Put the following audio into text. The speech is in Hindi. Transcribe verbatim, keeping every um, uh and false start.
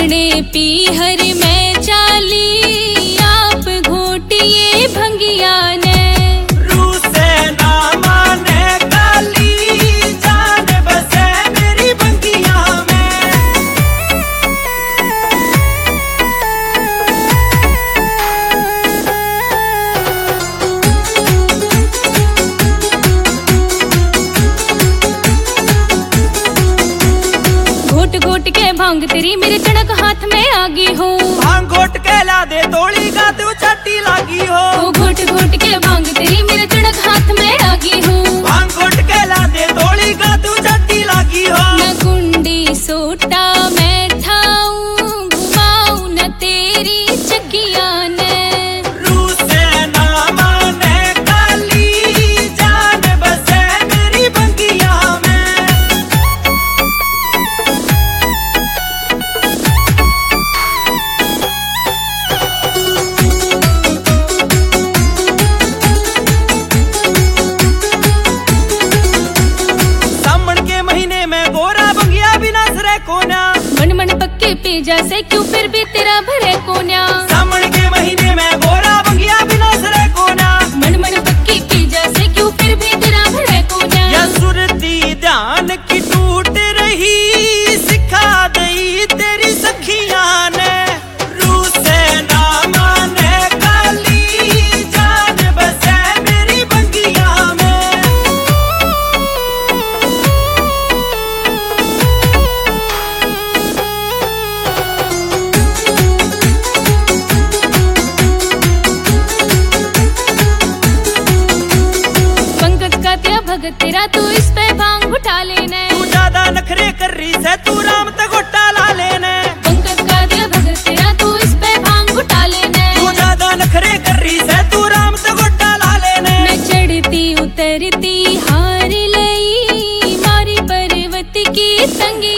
अपने पीहर में चाली आप घोटिए भंगिया ने घोट के भांग तेरी मेरे चड़क हाथ में आगी हो। भांग घोट के ला दे तोड़ी का तू चट्टी लागी हो। ओ घोट घोट के भांग तेरी मेरे चड़क हाथ में आगी हो। भांग घोट के ला दे तोड़ी का तू चट्टी लागी हो। न कुंडी सोटा मैं ठाऊं घुमाऊं न तेरी चकिया ने मन मन पक्के पे जैसे क्यों फिर भी तेरा भरे कोन्या। सामन के महीने में गोरा बंगिया बिना सरे कोना। मन मन पक्के पे जैसे क्यों फिर भी तेरा भरे कोन्या। या सुरती ध्यान की टूट रही सिखा दई तेरी सखिया ने। रूह से ना माने काली जान बसे मेरी बंगिया में। भगत तेरा तू इस पे भांग उठा लेने। तू ज्यादा नखरे कर रही से तू राम ते गोटा ला लेने। पंकज का दिया भगत तेरा तू इस पे भांग उठा लेने। तू ज्यादा नखरे कर रही से तू राम ते गोटा ला लेने। मैं चढ़ती उतरती हार लई मारी पर्वत की तंगी